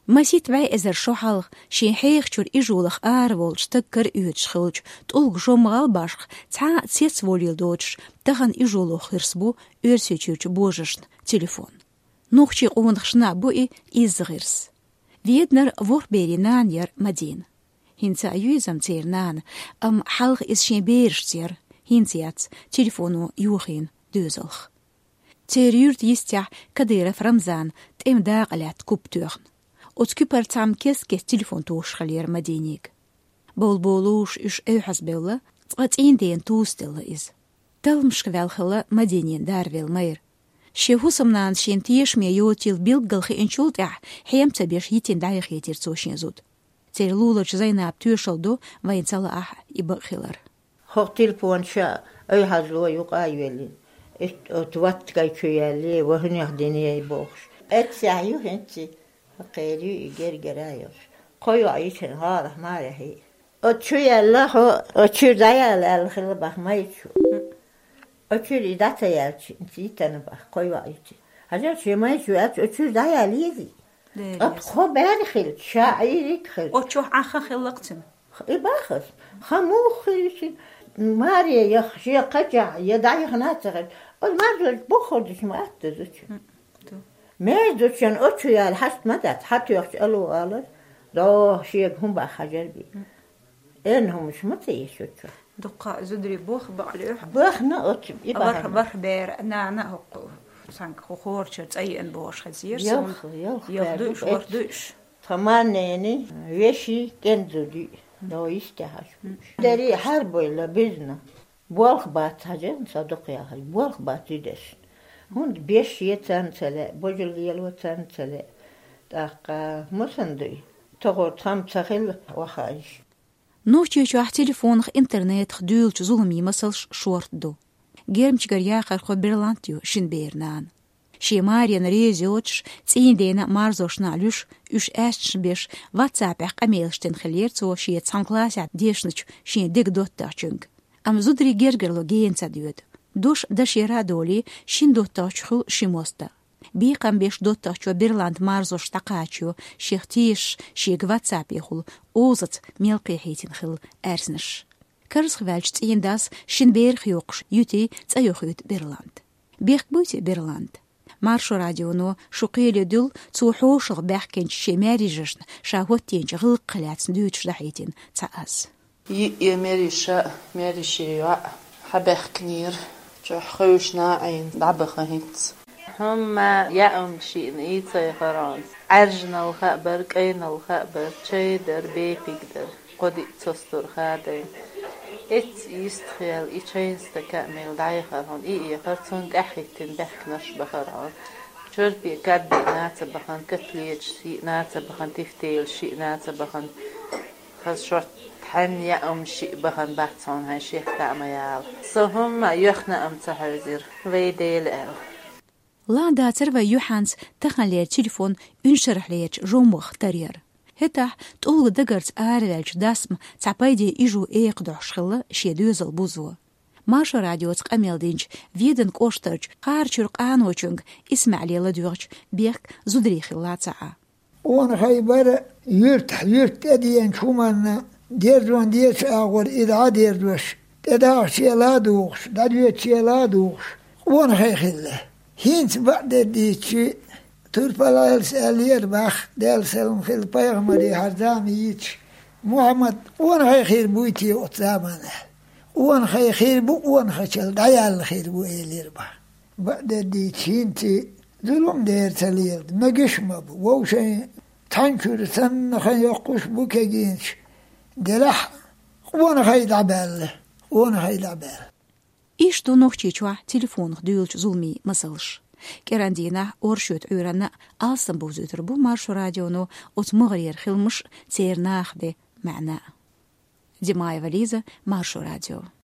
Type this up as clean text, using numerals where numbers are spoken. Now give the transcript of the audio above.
مسيت باي إزر شوحالغ شين حيخ شور إجولخ آرول شتكر إيوتش خلج تولغ جوم غالباشخ تسعا تسيتس فوليل دوتش تغن إجولوخ يرسبو إرسيتشوش بوجشن تليفون نوخشي قوندخشنا بوئي إزغيرس فيدنر فور بيري نانير مدين هنسا أيوزم تير نان حالغ إز شين بيرش تير هنسيات تليفونو يوخين دوزلخ تير يورت يستيح كديرة فرمزان تيم داقلات كوبتوغن وتكبر تعم كيس تليفون توش خلير مدينيك بولوش إش أوحس بيولا تقاتين دين توستيل إز تل مشكوال خلا مدينين دارفيل مير شيهوسم نان شين تيش ميوتيل بيلغلخي إنشولت حيام تبيش يتين دايخ يتير توشين زود تير لولج زيناب توشل دو وين تلا يبق خلر خو تليفون شا أي حزلو يقايولين توات كايشيالي وهن يخديني يبوخش اتسعيو هنتي قيلو يجر جرايوش قيو عيشن هذا ما رهي اتشوي الله اتشير دايال الخل بخ ما يشو اتشير إداتا يالشي انتي تنبخ قيو عيشي هذا شيء ما يشو اتشير دايال يزي خو بعد خل شاعري خل اتشوح عخا خلقتم إباخس خموخ ماريا يخشي قجع يدعي خناتغل والمازل بخودش ما أتدوش مازلشان أتشيال حست مدت حتى يخشلو غالر ده شيء هم بخجل بي إنهم مش متيشوا دقة زدري بوخ بعلوح بوخ نقط يبقى بخ بير نعنا هو سانك خورشت أي إن بوش خزير يخدوش وردوش ثمانيني ويشي كنزودي لو يستحش داري حرب ولا بزنا بوالخ بات هجن صدق يا أخي بوالخ بات يدش هون بيش يتنسل بوجل يلو تنسل تاقا مسندي تغور تام تخيل وخايش نوشي شو تليفونخ انترنت خدولش ظلمي مسلش شورت دو جيرمش جرياخر خو بيرلانتيو شين بيرنان شي ماريان ريزيوتش تسين دينا مارزوش نالوش اش اشتش بيش واتساب قميلشتن خليرتو شي تسانكلاسات ديشنش شي ديك دوتاشنج ام زودري جيرجرلو جين ساديود دوش دشيرا دولي شين دوتاشخو شي موستا بيقام بيش دوتاشو بيرلاند مارزوش تقاچو شيختيش شي واتساب يخل اوزت ميلقي حيتين خل ارسنش كرز خوالش تسين داس شين بير خيوقش يوتي تسايوخيت بيرلاند بيخ بوتي بيرلاند مارشو راديونو شقيل دول توحوشغ بحكين شماري جشن شاهوتين غلق قلات ندوتش دحيتين تاس ماري شا ماري شيوا حبخ كنير جو خوشنا عين دعبخ هيت هم يأم شيء نيتي خرانس عرجنا الخبر كينا الخبر تشيدر بيبيقدر قدي تستر خادين إت يستخيل إيشين استكمل دايخة هون خرطون أحيتين بحكنش بخران شرط بيكاد ناتا بخان كتليج شيء ناتا بخان تفتيل شيء ناتا بخان خز شرط حن يأم شيء بخان بحثون هاي شيخ تعميال هم يخنا أم تحرزير ويديل أل لا داتر و يوحانس تخلي تليفون انشرح ليش رومخ ترير هتاح تقول دقرت آرلج داسم تعبايدي إيجو إيقدع شخلة شيدوزل بوزو ماشا راديو تقاميل دينج فيدن كوشترج قارشر قانوچنگ اسمع لي لدوغج بيك زدري خلاتعا وان خيبر يرت أديان شومان ديردوان ديش آغور إدعا ديردوش تداغ شيلا دوغش دادوية شيلا دوغش وان خيخله هينس بعد ديشي ترفلا السالير باخ دال سلم خل بيغمري حرزامي يتش محمد وان خير بويتي وطامانه وان خير بو وان خشل دايال خير بو إلير باخ بعد ديشي انتي ظلم دير تليل نقش مبو ووشي تنكر سن خي يقوش بوكا جينش دلح وان خي دعبال وان خي دعبال إيش دو نوختي چوا تليفون خدولش ظلمي مسلش كراندينا أورشوت عيرانا ألسن بوزوتر بو مارشو راديونو وتمغرير خلمش تير ناخدي معنا دي ماي فاليزا مارشو راديو